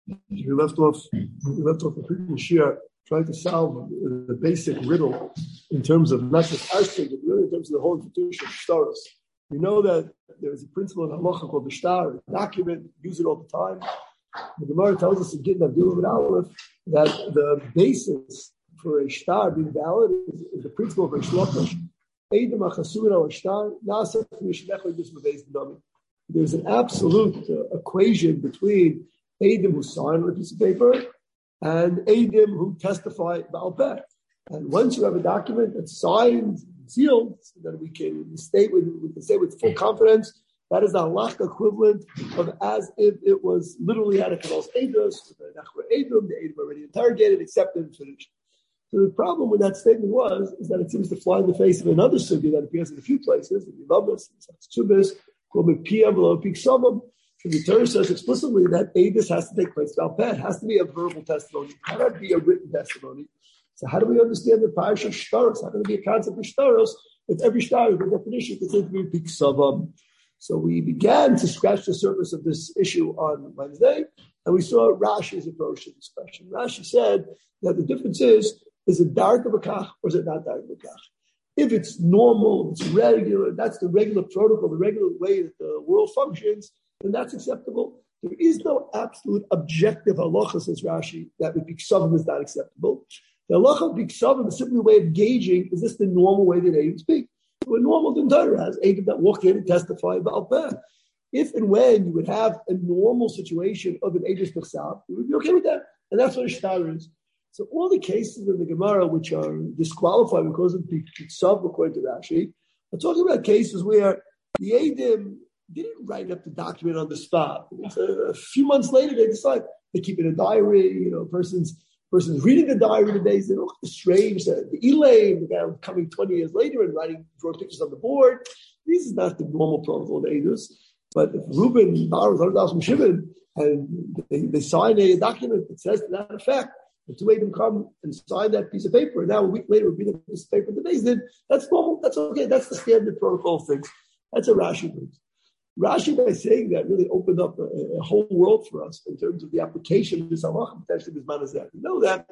We left off the previous year trying to solve the basic riddle in terms of not just our state, but really in terms of the whole institution of shtaros. We know that there's a principle in halacha called the shtar, a document, use it all the time. The Gemara tells us in Gittin Avdil with Aleph that the basis for a shtar being valid is the principle of a shlokish. There's an absolute equation between Eidim who sign on a piece of paper and Eidim who testify Ba'al Peh. And once you have a document that's signed, sealed, so that we can say with full confidence, that is the halakha equivalent of as if it was literally had a Kados Eidos, the Eidim already interrogated, accepted, and finished. So the problem with that statement is that it seems to fly in the face of another sugya that appears in a few places, in Yevamos, in Tzubis, called Piyam V'lo Piksamam. The Torah says explicitly that Eidus has to take place. Now, it has to be a verbal testimony. It cannot be a written testimony. So how do we understand the parish of shtaros? How can it be a concept of shtaros if every shtar, by definition, is to be piksavam? So we began to scratch the surface of this issue on Wednesday, and we saw Rashi's approach to this question. Rashi said that the difference is it dark of a kach or is it not dark of a kach? If it's normal, it's regular, that's the regular protocol, the regular way that the world functions, then that's acceptable. There is no absolute objective halacha, says Rashi, that with Biksavim is not acceptable. The halacha of Biksavim is simply a way of gauging, is this the normal way that Eidim speak? We're normal than Torah has Eidim that walk in and testify about that. If and when you would have a normal situation of an Eidim Biksavim, you would be okay with that. And that's what a shtar is. So all the cases in the Gemara which are disqualified because of Biksavim, according to Rashi, are talking about cases where the Eidim didn't write up the document on the spot. A few months later, they decide they keep it in a diary. Person's reading the diary today. They look strange. The Elaine, the guy coming 20 years later and drawing pictures on the board. This is not the normal protocol of Eidus. But if Reuben borrows $100 from Shimon and they sign a document that says to that effect, the two Eidim come and sign that piece of paper, and now a week later we read that piece of paper in the Beis Din, that's normal. That's okay. That's the standard protocol of things. That's a Rashi brings. Rashi, by saying that, really opened up a whole world for us in terms of the application of this halacha, potentially this manazeh. We know that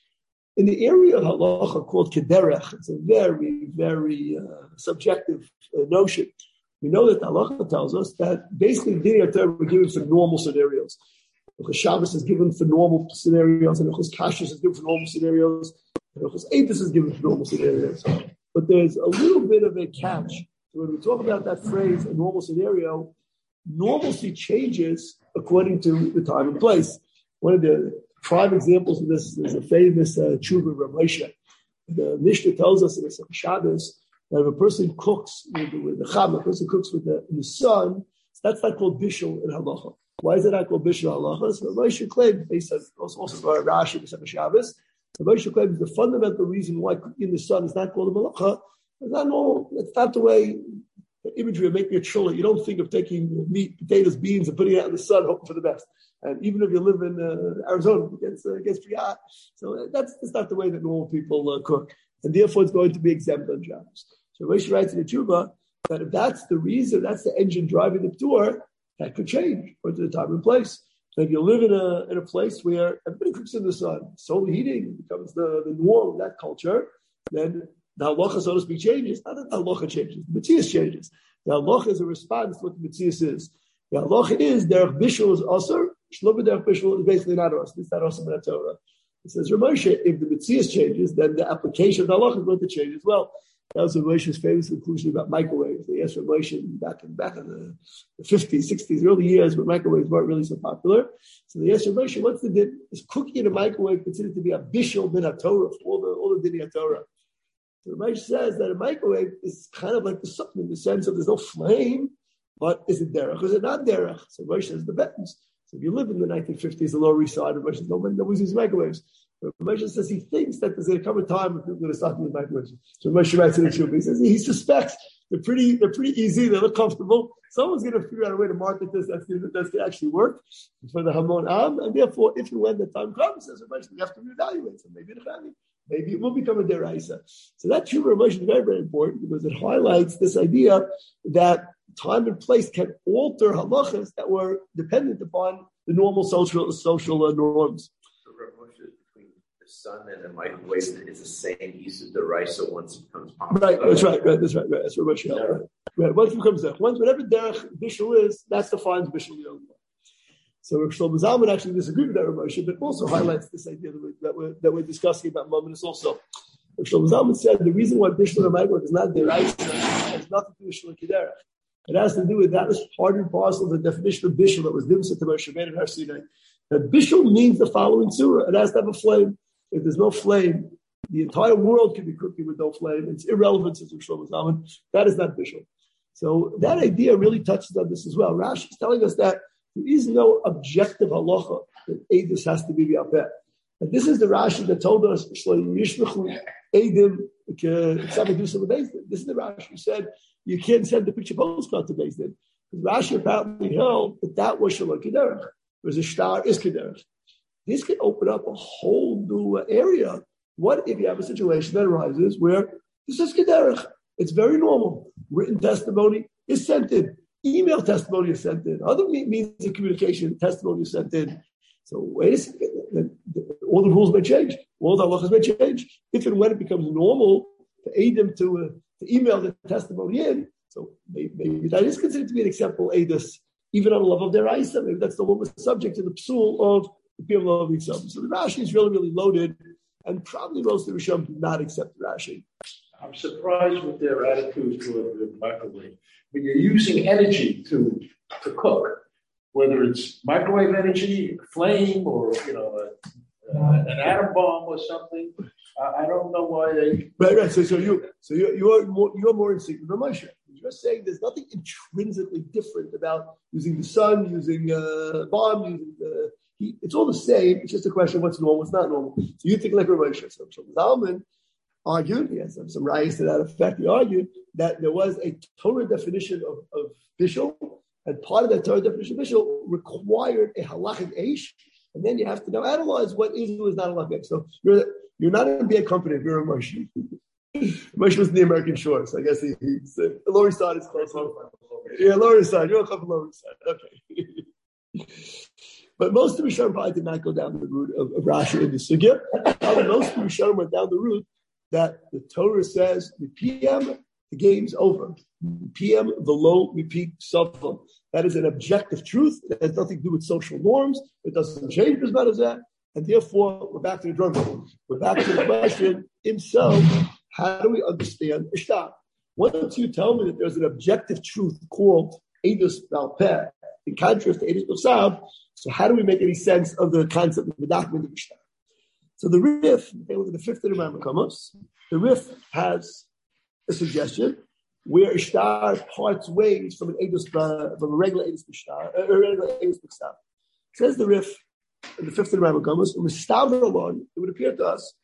in the area of halacha called kederech, it's a very, very subjective notion. We know that the halacha tells us that basically the Torah were given for normal scenarios. Shabbos is given for normal scenarios, and Kashrus is given for normal scenarios, and Eidos is given for normal scenarios. But there's a little bit of a catch. So when we talk about that phrase, a normal scenario, normalcy changes according to the time and place. One of the prime examples of this is a famous tshuva of Rav Moshe. The Mishnah tells us in the Shabbos that if a person cooks with the cham, a person cooks in the sun, that's not called bishul in halacha. Why is it not called bishul halacha? So Rav Moshe claims, based on also Rashi, the Shabbos, Rav Moshe claims the fundamental reason why cooking in the sun is not called a malacha. It's not normal. It's not the way the imagery of making a chula. You don't think of taking meat, potatoes, beans, and putting it out in the sun, hoping for the best. And even if you live in Arizona, it gets pretty hot. So that's not the way that normal people cook. And therefore, it's going to be exempt on Shabbos. So Rashi writes in the Tshuva that if that's the reason, that's the engine driving the tour, that could change according to the time and place. So if you live in a place where everybody cooks in the sun, solar heating becomes the norm of that culture, then the halacha, so to speak, changes. Not that the halacha changes, the metzias changes. The halacha is a response to what the metzias is. The halacha is derech bishul is asur, shlo b'derech bishul is basically not asur. It's not asur in the Torah. It says Rav Moshe, if the metzias changes, then the application of the halacha is going to change as well. That was Rav Moshe's famous conclusion about microwaves. They asked Rav Moshe back in the 50s, 60s, early years, where microwaves weren't really so popular. So they asked Rav Moshe, what's the din? Is cooking in a microwave considered to be a bishul min HaTorah, all the din of Torah? So the Moshe says that a microwave is kind of like the sun in the sense of there's no flame, but is it derech or is it not derech? So Moshe says the depends. So if you live in the 1950s, the Lower East Side, Moshe says nobody's using microwaves. But Moshe says he thinks that there's going to come a time when people are going to start using microwaves. So Moshe writes in the Shuvah, he says he suspects they're pretty easy, they look comfortable. Someone's going to figure out a way to market this that's going to actually work for the Hamon Am, and therefore, if and when the time comes, says Moshe, we have to reevaluate. So maybe it will become a deraisa. So that Shuvah of Moshe is very, very important because it highlights this idea that time and place can alter halachas that were dependent upon the normal social norms. The revolution between the sun and the microwave is the same Issa Deraisa once it becomes popular. Right, that's right. That's what Rashi held. Right. Once it becomes there. Whatever derech bishul is, that defines bishul yom. So Rav Shlomo Zalman actually disagreed with that Rashi, but also highlights this idea that we're discussing about moments also. Rav Shlomo Zalman said the reason why bishul and microwave is not deraisa has nothing to do with shul kiderech. It has to do with that was part and parcel of the definition of bishul that was nimsa to Moshe Rabbeinu and Har Sinai. That bishul means the following surah. It has to have a flame. If there's no flame, the entire world can be cooking with no flame. It's irrelevant, says Rav Shlomo Zalman. That is not bishul. So that idea really touches on this as well. Rashi is telling us that there is no objective halacha that Eidus has to be Bi'apeh. And this is the Rashi that told us, Eidim, this is the Rashi who said, you can't send the picture postcard to Beis Din. Rashi apparently held that was Shalom Kederach, whereas a star is Kederach. This could open up a whole new area. What if you have a situation that arises where this is Kederach? It's very normal. Written testimony is sent in. Email testimony is sent in. Other means of communication, testimony is sent in. So wait a second. All the rules may change. All the halachas may change. If and when it becomes normal to aid them to email the testimony in, so maybe that is considered to be an example Eidus, even on the level of their Isa. Maybe that's the one was subject to the psul of the people of Yitzhak. So the Rashi is really, really loaded, and probably most of the Rishon do not accept the Rashi. I'm surprised with their attitude toward the microwave. When you're using energy to cook, whether it's microwave energy, flame, or an atom bomb or something, I don't know why they. Right. So you're more in sync with Moshe. You're saying there's nothing intrinsically different about using the sun, using bomb, using the heat. It's all the same. It's just a question of what's normal, what's not normal. So you think like Moshe. So Zalman argued, he has some rayos to that effect. He argued that there was a Torah definition of bishul, and part of that Torah definition of bishul required a halachic eish, and then you have to now analyze what is and is not a halachic. So you're not in bad company if you're a Moshe. Moshe was in the American shore, so I guess he's the Lower East Side is close. Yeah, Lower East Side. You're a couple Lower East Side. Okay. But most of the Rishonim probably did not go down the route of Rashi in the sugya. Most of the Rishonim went down the route that the Torah says, the PM, the game's over. The PM, the low, repeat, suffer. That is an objective truth. It has nothing to do with social norms. It doesn't change as bad as that. And therefore, we're back to the drum roll. We're back to the question, himself, how do we understand Ishtar? Once you tell me that there's an objective truth called Eidus Balpeh, in contrast to Eidus B'Sav, so how do we make any sense of the concept of the document of Ishtar? So the Rif, they look at the fifth of the Rambam, the Rif has a suggestion where Ishtar parts ways from from a regular Eidus B'Sav. Says the Rif, in the fifth of the Rambam Kamas, it would appear to us,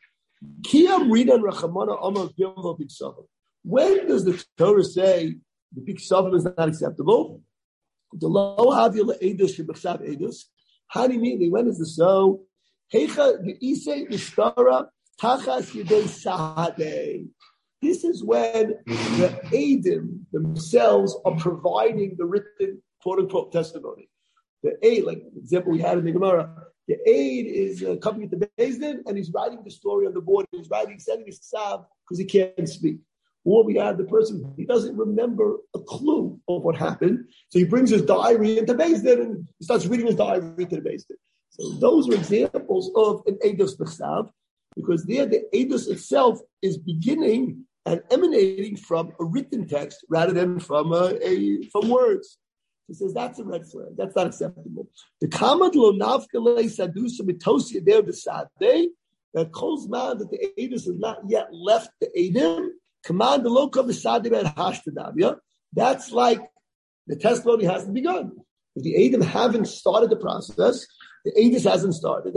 when does the Torah say the Big Safim is not acceptable? The low avila edus shebechsav edus. How do you mean? When is the so? Heicha geisei ishtara tachas yedei sahadei. This is when the Eidim themselves are providing the written quote-unquote testimony. The aid, like the example we had in the Gemara, the aid is coming to Beis Din and he's writing the story on the board. He's sending his ksav because he can't speak. Or we have the person, he doesn't remember a clue of what happened. So he brings his diary into Beis Din and he starts reading his diary into the Beis Din. So those are examples of an Eidos B'Chsav, because there the Eidos itself is beginning and emanating from a written text rather than from words. He says that's a red flag. That's not acceptable. The Kamad lo navkele sadusa mitosi there the sadeh that calls man that the Eidos has not yet left the Eidim. Command the local v'sadeh ben hashtadavia. That's like the testimony hasn't begun. If the Eidim haven't started the process, the Eidos hasn't started.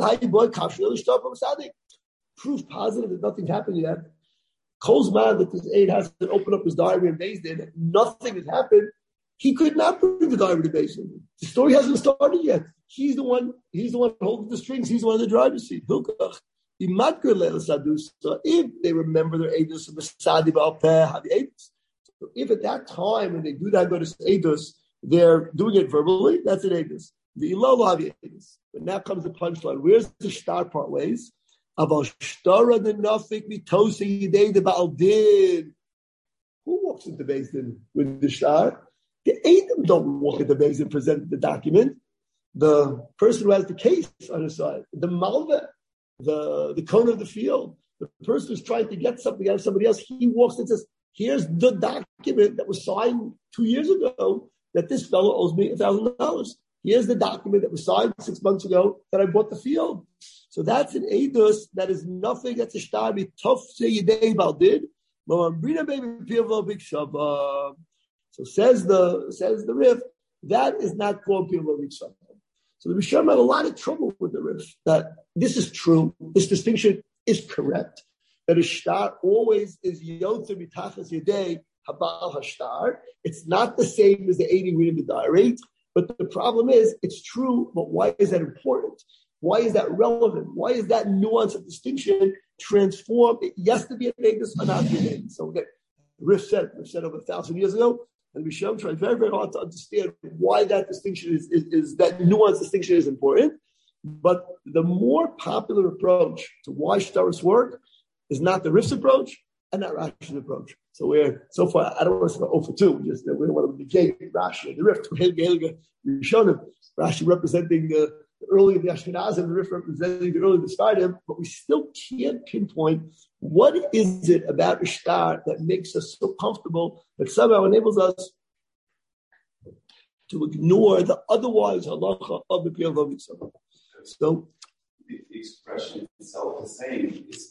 Proof positive that nothing happened yet. Calls man that this Eid hasn't opened up his diary and Beis Din, nothing has happened. He could not bring the diary to Beis Din. The story hasn't started yet. He's the one holding the strings. He's the one in the driver's seat. If they remember their Eidos of the Sadi Ba'alpeh, have the Eidos. So if at that time when they do that go to Eidos, they're doing it verbally, that's an Eidos. But now comes the punchline. Where's the star part ways? Who walks into Beis Din with the star? The Eidim don't walk into Beis Din and present the document. The person who has the case on his side, the Malva, the cone of the field, the person who's trying to get something out of somebody else, he walks and says, here's the document that was signed 2 years ago that this fellow owes me $1,000. Here's the document that was signed 6 months ago that I bought the field. So that's an Eidus that is nothing. That's a star. So says the Rif, that is not called Pilva Mitzvah. So the Rishon had a lot of trouble with the Rif, that this is true, this distinction is correct, that a star always is Yotze Mitachas Yedei Habal Hashtar. It's not the same as the 80 reading the diary, but the problem is, it's true, but why is that important? Why is that relevant? Why is that nuance of distinction transformed? It has to be an Eidus or not be an Eidus. So again, Rif said over 1,000 years ago, and Rishon tried very, very hard to understand why that distinction is that nuance distinction is important. But the more popular approach to why shtaros work is not the Rif's approach and not Rashi's approach. So we're so far, I don't want to say 0 for 2. We don't want to negate Rashi and the Rif. Rashi representing the early the Ashkenazim, and the Rif representing the early the Sfardim, but we still can't pinpoint what is it about a shtar that makes us so comfortable that somehow enables us to ignore the otherwise halacha of the Pilva Mitzvah. So the expression itself is saying it's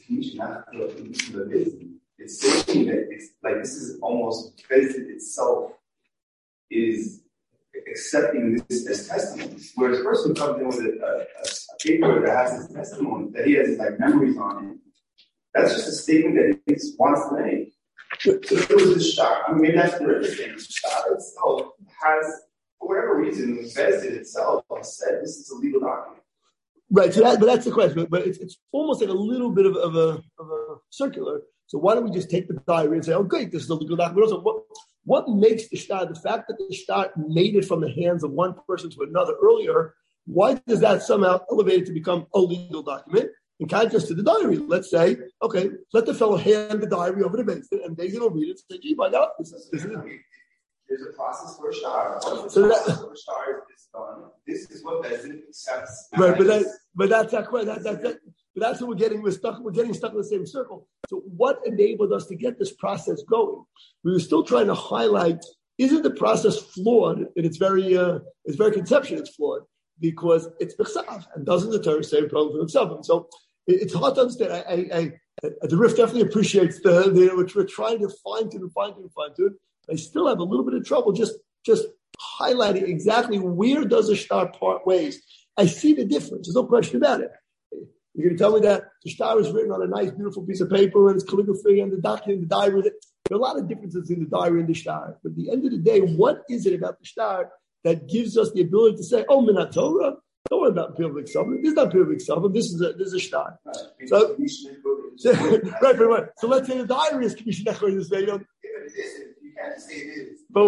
it's saying that it's like this is almost Bezin itself is accepting this as testimony. Whereas a person comes in with a paper that has his testimony, that he has his memories on it, that's just a statement that he wants to make. So there was this shtar. I mean, maybe that's the river thing. The shtar itself has, for whatever reason, Bezin itself said this is a legal document. Right, but that's the question. But it's almost like a little bit of a circular. So why don't we just take the diary and say, oh, great, this is a legal document. Also, what makes the shtar, the fact that the shtar made it from the hands of one person to another earlier, why does that somehow elevate it to become a legal document? In contrast to the diary, let's say, okay, let the fellow hand the diary over to Beis Din, and Beis Din will read it and say, gee, by now, this is it. There's a process for a shtar. Once So the process for a shtar is done, this is what Beis Din accepts. Right, but that's not quite, but that's what we're getting. We're getting stuck in the same circle. So what enabled us to get this process going? We were still trying to highlight, isn't the process flawed in its very conception? It's flawed because it's b'chsav, and doesn't the Torah say problem for himself? And so it's hard to understand. The Rif definitely appreciates we're trying to fine tune. I still have a little bit of trouble just highlighting exactly where does a shtar part ways. I see the difference. There's no question about it. You're going to tell me that the shtar is written on a nice, beautiful piece of paper and it's calligraphy and the document, the diary. There are a lot of differences in the diary and the shtar. But at the end of the day, what is it about the shtar that gives us the ability to say, oh, Minat Torah, don't worry about Pilva Mitzvah. This is not Pilva Mitzvah. This is a shtar. So, right. So let's say the diary is Commission Echor this way. You can't say it is. But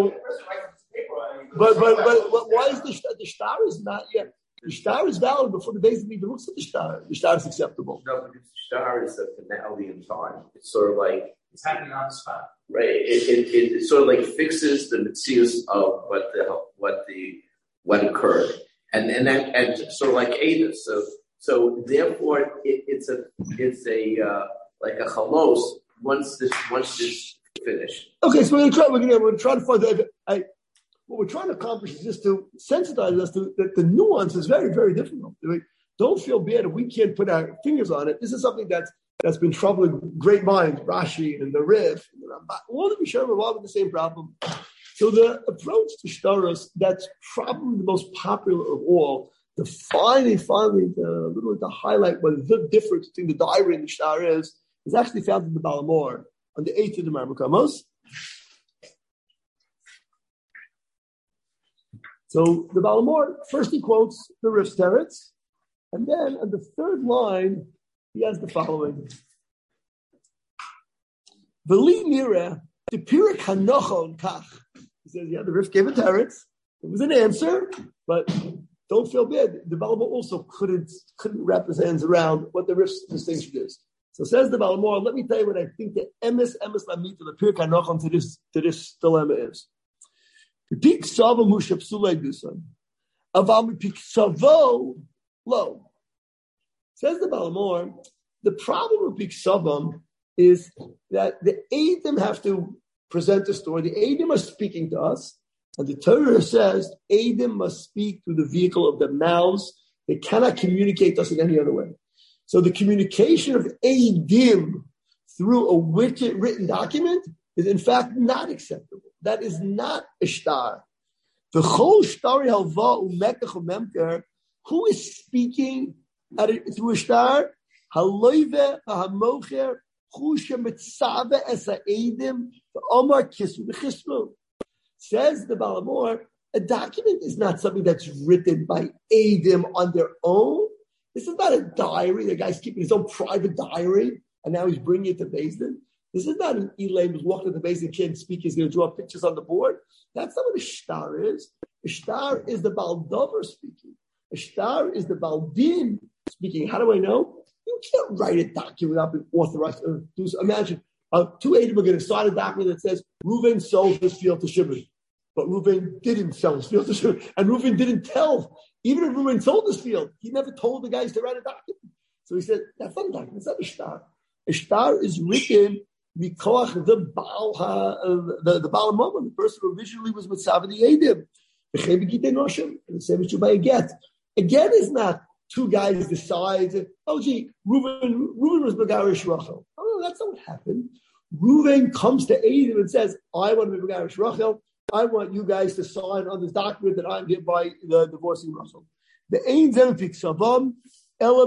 why is the shtar is not yet? The shtar is valid before the Beis Din even looks at the shtar. The shtar is acceptable. No, but the shtar is a finality in time. It's sort of like it's happening on the spot. Right. It sort of like fixes the mitzius of what occurred, and sort of like Eidus. So therefore it's a like a chalos once this finished. Okay, so we're trying to find what we're trying to accomplish is just to sensitize us to that the nuance is very, very difficult. I mean, don't feel bad if we can't put our fingers on it. This is something that's been troubling great minds, Rashi and the Rif, and the Rambam. All of them are all with the same problem. So the approach to shtaros that's probably the most popular of all, to finally to highlight what the difference between the diary and the shtar is actually found in the Balamor on the 8th of the Marmar Kamos. So the Balamor, first he quotes the Rif's teretz, and then on the third line, he has the following. V'li nira, the pirik hanochon kach. He says, the Rif gave a teretz. It was an answer, but don't feel bad. The Balamor also couldn't wrap his hands around what the Rif's distinction is. So says the Balamor, let me tell you what I think the emes lamita, the Pirkei Hanachon to this dilemma is. Pik savo musha psulei dusan, aval pik savo lo. Says the Balamor, the problem with pik savam is that the Eidim have to present a story. The Eidim are speaking to us, and the Torah says Eidim must speak through the vehicle of their mouths. They cannot communicate to us in any other way. So the communication of Eidim through a written document is in fact not acceptable. That is not a shtar. The whole shtari halva umekach umemker, who is speaking through a shtar? Haloive hamocher chusha mitzave es ha'edim omar kisru v'chisru. Says the Balamor, a document is not something that's written by Eidim on their own. This is not a diary. The guy's keeping his own private diary, and now he's bringing it to Beis Din. This is not an Elaim who's walking to the Beis Din, can't speak, he's going to draw pictures on the board. That's not what a shtar is. A shtar is the Baldover speaking. A shtar is the Baldin speaking. How do I know? You can't write a document without being authorized to do so. Imagine, two Eidim are going to sign a document that says, Reuven sold his field to Shimon. But Reuven didn't sell his field to Shimon. And Reuven didn't tell. Even if Reuven sold his field, he never told the guys to write a document. So he said, that's not a document. It's not a shtar. A shtar is written mikoach the Baal HaMamon, the person who originally was Mitzav the Eidim. And the same is true by a get. A get is not two guys decide, oh gee, Reuven was Megarish Rachel. Oh, that's not what happened. Reuven comes to Eidim and says, I want to be Megarish Rachel. I want you guys to sign on this document that I'm hereby divorcing Rachel. The Ein Zen Piksavam, Ela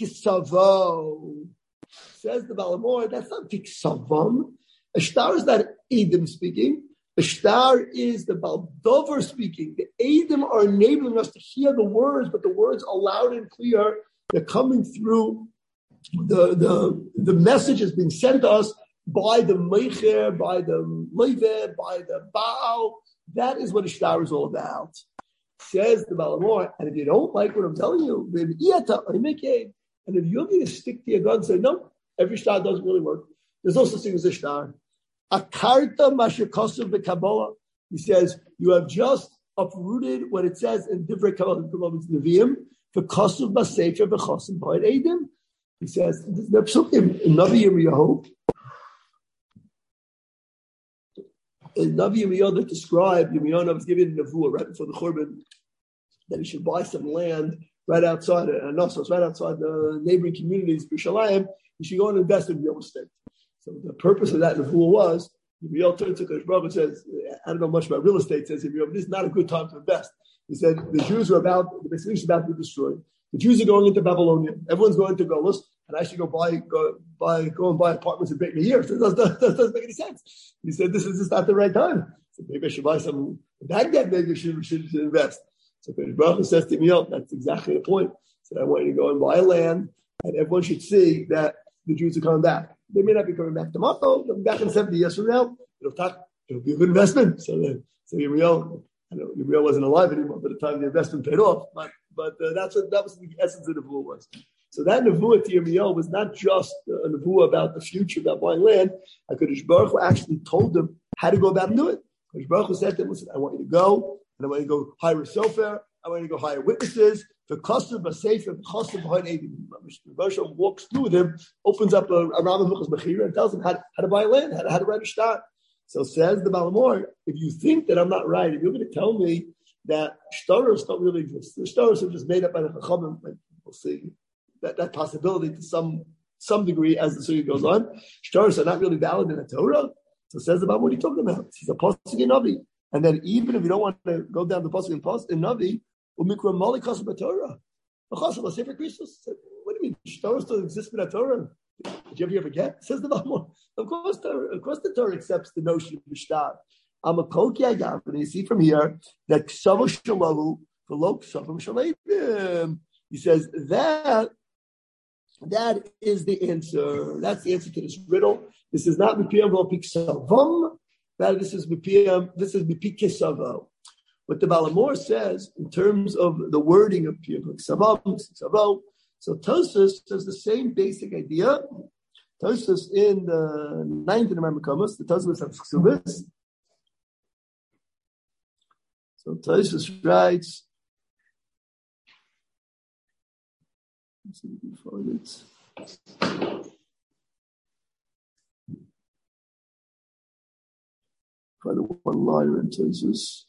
Pikisavo. Says the Balamor, that's not Piksavam. A shtar is not Eidim speaking. A shtar is the Baldover speaking. The Eidim are enabling us to hear the words, but the words are loud and clear. They're coming through. The message is being sent to us by the Meicher, by the Leveh, by the Baal. That is what a shtar is all about. Says the Balamor, and if you don't like what I'm telling you, and if you're going to stick to your gun and say, no, every shtar doesn't really work. There's no such thing as a shtar. Akarta mashikosav b'Kabbalah. He says, you have just uprooted what it says in different Kabbalah, Nevi'im, v'kosav b'sefer v'chosav b'ayit Eidim. He says, the psukim in Navi Yirmiyahu, Navi Yirmiyahu that described, Yirmiyahu was given Nevuah right before the Churban, that he should buy some land right outside Nossos, right outside the neighboring communities, B'Shalayim. He should go and invest in real estate. So the purpose of that Nevuah was, Yirmiyahu turned to Kodesh Baruch and says, I don't know much about real estate, says Yirmiyahu, but this is not a good time to invest. He said, the Jews are about, the Beis Hamikdash is about to be destroyed. The Jews are going into Babylonia. Everyone's going to Golos. And I should go and buy apartments in Beit Meir. That doesn't make any sense. He said, this is just not the right time. So maybe I should buy some in Baghdad, maybe I should invest. So Kodesh Baruch says to me, that's exactly the point. He said, I want you to go and buy land, and everyone should see that the Jews are coming back. They may not be coming back tomorrow, they'll be back in 70 years from now. It'll be a good investment. So Yirmiyahu, I know Yirmiyahu wasn't alive anymore by the time the investment paid off, but that was the essence of the nevuah was. So that nevuah to Yirmiyahu was not just a nevuah about the future, about buying land. HaKadosh Baruch Hu actually told them how to go about and do it. HaKadosh Baruch Hu said to them, listen, I want you to go, and I want you to go hire a sofer, I want you to go hire witnesses, the custom of sefer, the custom behind Eidim. Moshe walks through with him, opens up a Rambam Hilchos Mechira, and tells him how to buy land, how to write a shtar. So says the Balamor, if you think that I'm not right, if you're going to tell me that shtaros don't really exist, the shtaros are just made up by the Chachamim, we'll see that possibility to some degree as the Sugya goes on. Shtaros are not really valid in the Torah. So says the Balamor, what are you talking about? He's a Pasuk in Navi. And then even if you don't want to go down the Pasuk in Navi, Umikra Mali Chasam Torah. Chasam Sefer Christos. What do you mean? Shtaros don't exist in the Torah? Did you ever forget? Says the Balamor. Of course the Torah accepts the notion of shtar. I'm a koki agav, and you see from here that ksavo shalalu v'lo ksavam shaleidim. He says that is the answer. That's the answer to this riddle. This is not mipiyam v'lo piksavam. This is mipiyam. This is mipikisavo. What the Balamor says in terms of the wording of Piyavuk Savo, so Tosfos says the same basic idea. Tosfos in the 9th of Rambam, the Tosfos of Ksubis. So Tosfos writes, let's see if we can find it. Find the one liner in Tosfos.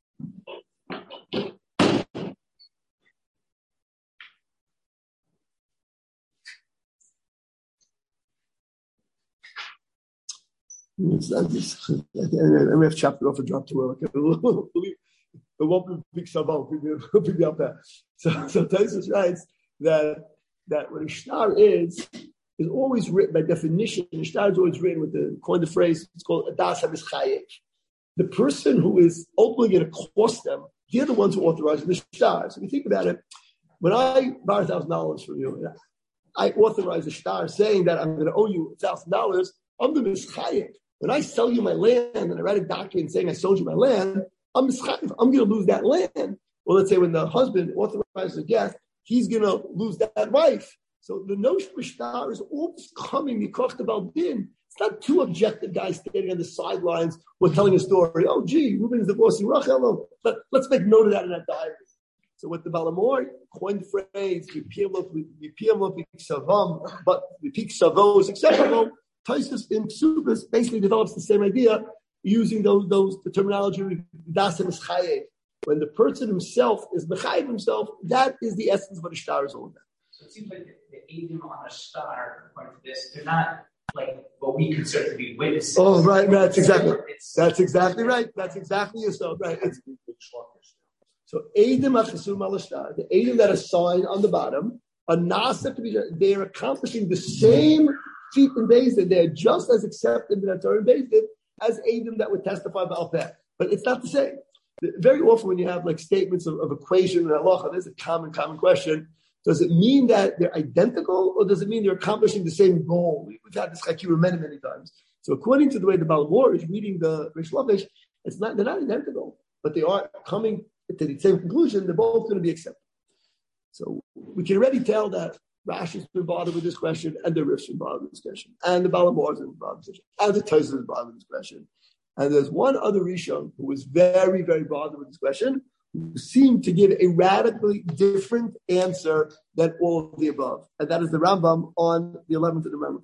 It's not this. I may have chopped it off and dropped to it won't be big sabal. It'll be up there. So Tosfos writes that what a shtar is always written by definition. A shtar is always written with the phrase. It's called adas habischayek. The person who is ultimately going to cost them, they're the ones who authorize the shtar. So if you think about it, when I borrow $1,000 from you, I authorize a shtar saying that I'm going to owe you $1,000. I'm the mischayek. When I sell you my land and I write a document saying I sold you my land, I'm mischayek. I'm going to lose that land. Well, let's say when the husband authorizes a guest, he's going to lose that wife. So the notion of shtar is always coming mikoch bal din. It's not two objective guys standing on the sidelines or telling a story. Oh, gee, Reuben is divorcing Rachel. Let's make note of that in that diary. So with the Balamor coined the phrase, but repeat savos, etc. Tosfos in Ksubis basically develops the same idea using the terminology das mischayek. When the person himself is mechayev himself, that is the essence of what a shtar is all about. So it seems like the edim on a shtar, according to this, they're not like what we consider to be witnesses. Oh, right. That's exactly right. That's exactly so. Right. So edim achasum al shtar, the edim that is signed on the bottom, are nasef to be. They are accomplishing the same feat in Beis Din. They are just as accepted in the Torah in Beis Din as edim that would testify about that. But it's not the same. Very often when you have like statements of equation and halacha, there's a common question. Does it mean that they're identical, or does it mean they're accomplishing the same goal? We've had this chakira many times. So according to the way the Balamor is reading the Rish Lakish, they're not identical, but they are coming to the same conclusion. They're both going to be accepted. So we can already tell that Rashi's been bothered with this question, and the Rif's been bothered with this question, and the Balamor's been bothered with this question, and the Tosfos is bothered with this question. And there's one other Rishon who was very, very bothered with this question, who seemed to give a radically different answer than all of the above. And that is the Rambam on the 11th of the Rambam.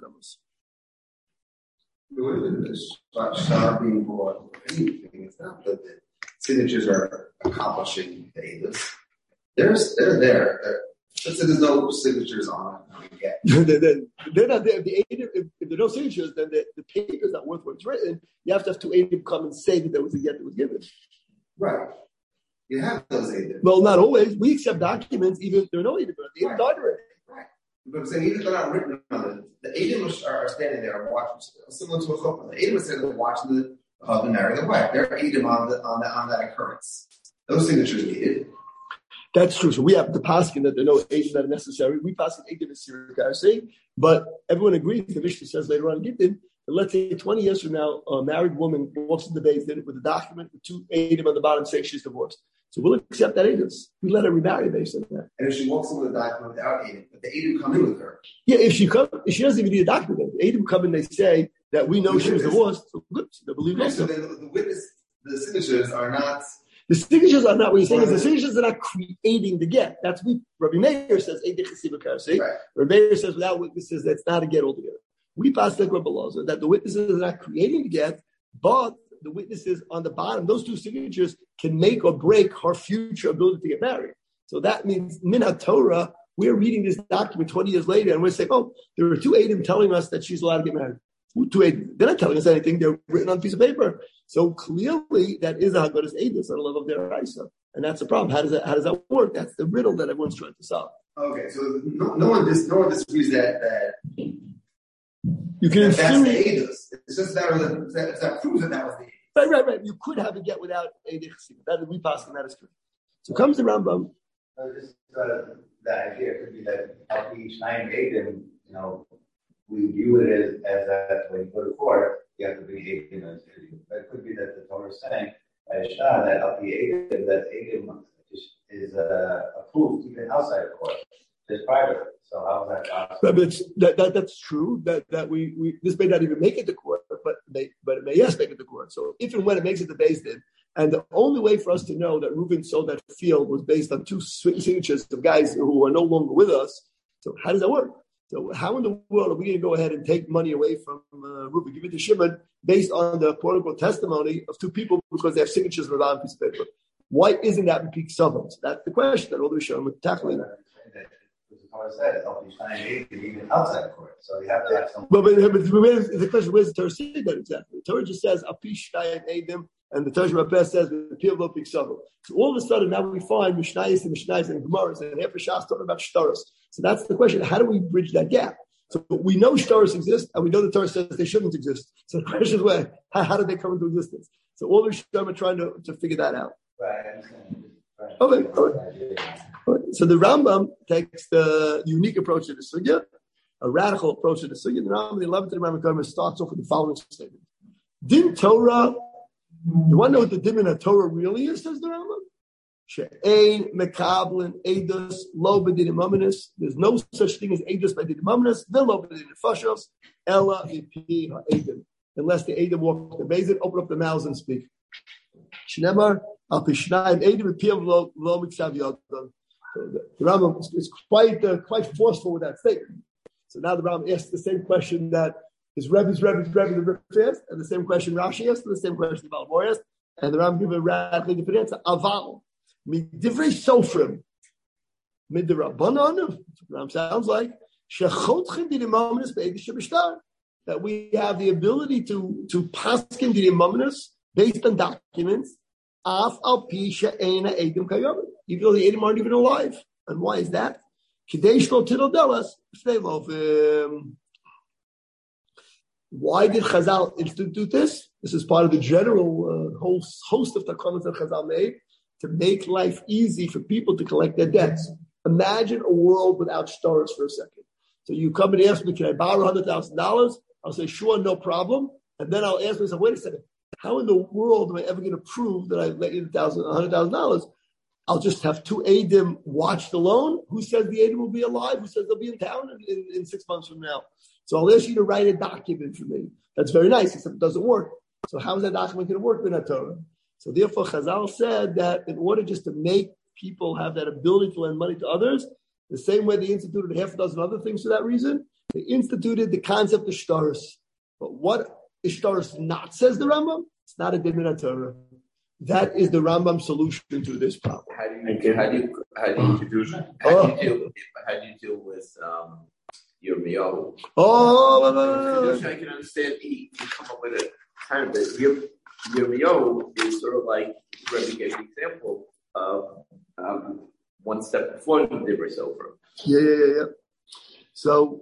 The way that this shtar being brought for anything, it's not that the signatures are accomplishing the edus. They're there. Let's say there's no signatures on it yet. They're not there. If there are no signatures, then the paper is not worth what it's written. You have to have two edim come and say that there was a get that was given. Right. You have those edim. Well, not always. We accept documents even if there are no edim. The edim died already. Right. But I'm saying even if they're not written on it, the edim are standing there and watching, similar to a couple. The edim are standing there watching the husband marry the wife. They're edim on that occurrence. Those signatures needed. That's true. So we have the paskin that there are no edim that are necessary. We pass an edim as sirikar, but everyone agrees. The Mishnah says later on in Gittin, that let's say 20 years from now, a married woman walks in the Beis Din with a document with two edim on the bottom saying she's divorced. So we'll accept that edim. We let her remarry based on that. And if she walks in with a document without edim, but the edim come in with her. Yeah, if she doesn't even need a document. The edim come in, they say that we know she was divorced. So good. So they believe so the witness, the signatures are not. The signatures are not what you're saying. Is the signatures are not creating the get. That's what Rabbi Meir says. Right. Rabbi Meir says without witnesses, that's not a get altogether. We pass like Rabbi Loza that the witnesses are not creating the get, but the witnesses on the bottom, those two signatures can make or break her future ability to get married. So that means Minat Torah, we're reading this document 20 years later, and we're saying, oh, there were two edim telling us that she's allowed to get married. Two edim. They're not telling us anything. They're written on a piece of paper. So clearly, that is a Haggadah's edus on the level of their Raisa, and that's the problem. How does that work? That's the riddle that everyone's trying to solve. Okay, so no one disagrees that you can that's the edus. It's just that proves that was the edus. Right. You could have a get without edus. That we pass, and that is true. So comes the Rambam. The idea could be that at each 9 edim, we view it as that when you go to court, you have to be 18. It could be that the Torah is saying by Shah that Al Pi Eidim, that Eidim is approved even outside of court, just privately. So how is that possible? That's true. That we this may not even make it to court, but it may yes make it to court. So if and when it makes it to Beis Din, and the only way for us to know that Reuven sold that field was based on two signatures of guys who are no longer with us. So how does that work? So how in the world are we going to go ahead and take money away from Reuven, give it to Shimon based on the quote unquote testimony of two people because they have signatures on a piece of paper? Why isn't that in peak suburbs? That's the question that all the Rishonim are tackling. The Torah says even outside of court, so you have to have some. But the question: where's the Torah say that exactly? The Torah just says Api Shnayim Eidim, and the Torah Rabbah says the people of peak suburbs. So all of a sudden now we find Mishnayos and Gemaras and half a Shas talking about shtaros. So that's the question: how do we bridge that gap? So we know shtaros exist, and we know the Torah says they shouldn't exist. So the question is, how did they come into existence? So all the Rishonim are trying to figure that out. Right, I understand. Right. Okay. So the Rambam takes the unique approach to the sugya, a radical approach to the sugya. The Rambam, the 11th Rambam, starts off with the following statement: Din Torah. You want to know what the din in Torah really is? Says the Rambam. She'ein mekablin edus lo b'dinim aminus. There's no such thing as edus by dinim aminus. V'lo b'dinim fashos ella v'pi ha'edim. Unless the edim walk the Beis Din, open up the mouths and speak. Shneimar al pishnayim edim v'pi lo miksav yodon. The Rambam is quite forceful with that statement. So now the Rambam asks the same question that his Rebbe's Rebbe asked, and the same question Rashi asked, and the same question the Balmor asked, and the Rambam gives a radically different answer. Aval, midivrei sofrim, midrabanan. The Rambam sounds like shechotchin didimaminus be'edish b'shtar, that we have the ability to paskin didimaminus based on documents. Af al pi she'ena edim kayom, even though the edim aren't even alive. And why is that? Kidei shlo tidol delas shnei lovim. Why did Chazal institute this? This is part of the general whole host of takanos that Chazal made to make life easy for people to collect their debts. Imagine a world without shtaros for a second. So you come and ask me, can I borrow $100,000? I'll say, sure, no problem. And then I'll ask myself, wait a second, how in the world am I ever going to prove that I let you $100,000? I'll just have two Eidim watch the loan. Who says the Eidim will be alive? Who says they'll be in town in 6 months from now? So I'll ask you to write a document for me. That's very nice, except it doesn't work. So how is that document going to work in a Torah? So therefore, Chazal said that in order just to make people have that ability to lend money to others, the same way they instituted half a dozen other things for that reason, they instituted the concept of shtaros. But what is shtaros not, says the Rambam? It's not a din in Torah. That is the Rambam solution to this problem. How do you deal with Yirmiyahu? I can understand he come up with a kind of Yirmiyahu is sort of like Rebbe gave an example of one step before the Divrei Sofer. Yeah. So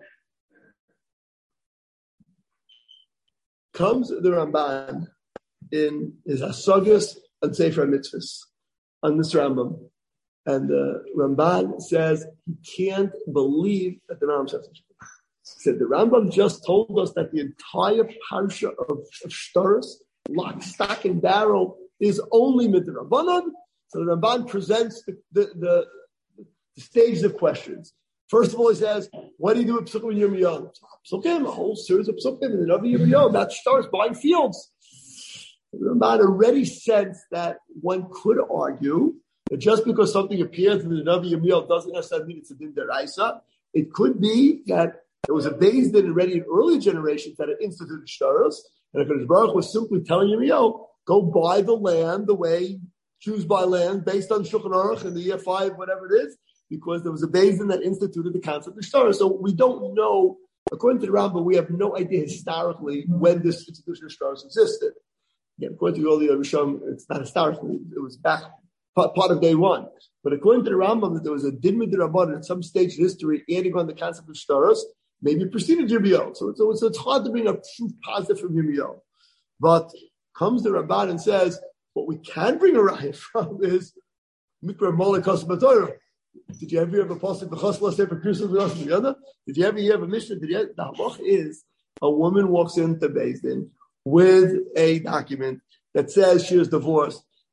comes the Ramban in his Hasagas and Sefer Mitzvahs on this Rambam. And the Ramban says he can't believe that the Rambam says it. He said the Rambam just told us that the entire parsha of shtaros, lock, stock, and barrel, is only midrabanan. So the Ramban presents the stages of questions. First of all, he says, what do you do with Psukim and Yirmiyahu? Psukim, a whole series of Psukim, and another Yirmiyahu about shtaros, buying fields. The Ramban already sensed that one could argue that just because something appears in the Navi Yirmiyahu doesn't necessarily mean it's a din deraisa. It could be that there was a Beis Din already in early generations that had instituted shtaros, and HaKadosh Baruch Hu was simply telling Yirmiyahu, go buy the land the way Jews buy land based on Shulchan Aruch in the year 5, whatever it is, because there was a Beis Din that instituted the concept of shtaros. So we don't know, according to the Rambam, we have no idea historically when this institution of shtaros existed. Again, according to all the Rishon, it's not historically, it was back part of day one. But according to the Rambam, that there was a din midrabanan at some stage in history adding on the concept of shtaros, maybe preceded Yirmiyahu. So it's hard to bring a true positive from Yirmiyahu. But comes the Ramban and says, what we can bring a raya from is Mikra Molek Hasbatorah. Did you ever hear of a pasuk b'chosla sefer Krishna v'yosef? Did you ever hear of a mission? The halach is a woman walks into Beis Din with a document that says she is divorced,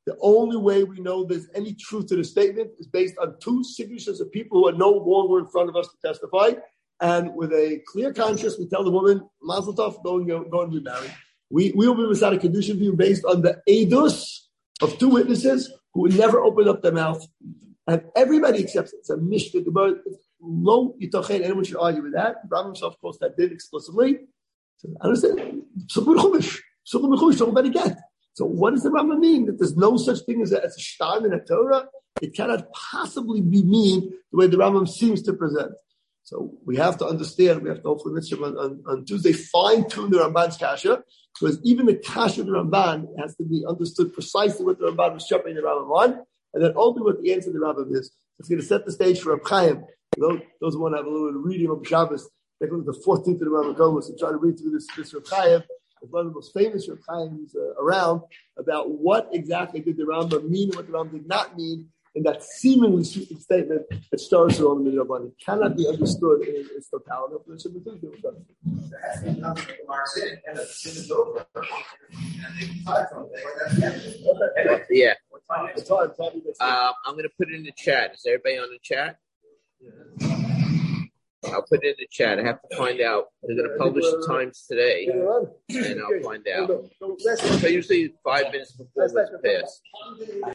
The only way we know there's any truth to the statement is based on two signatures of people who are no longer in front of us to testify. And with a clear conscience, we tell the woman, Mazel Tov, go and be married. We will be Masada Kedusha view based on the edus of two witnesses who would never open up their mouth. And everybody accepts it. It's a mishpah. Lo yitochen, anyone should argue with that. Rambam himself calls that din explicitly. So I understand. So what does the Rambam mean? That there's no such thing as a shtar in a Torah? It cannot possibly be mean the way the Rambam seems to present. So we have to understand, we have to hopefully on Tuesday fine-tune the Ramban's kasha, because even the kasha of the Ramban has to be understood precisely what the Ramban was jumping the Rambam on, and then ultimately what the answer of the Rambam is. It's going to set the stage for Reb Chaim. Those who want to have a little reading of Shabbos, take a look at the 14th of the Rambam Kolos and try to read through this Reb Chaim. It's one of the most famous Reb Chaims around about what exactly did the Rambam mean and what the Rambam did not mean in that seemingly sweeping statement that starts on the Midrash. It cannot be understood in its totality. Yeah. I'm going to put it in the chat. Is everybody on the chat? I'll put it in the chat. I have to find out. They're going to publish the times today, and I'll find out. So usually 5 minutes before it's passed.